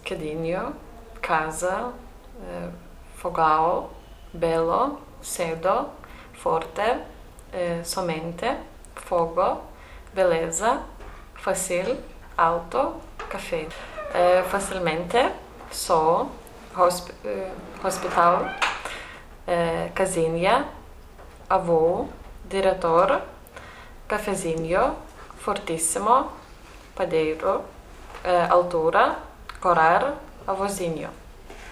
schedinho, casa, fogao, bello, cedo, forte, somente, fogo, beleza, fácil, alto, café. Facilmente, só, hospital, casinha, avô, diretor, cafezinho, fortíssimo, padeiro, altura, corar, avôzinho.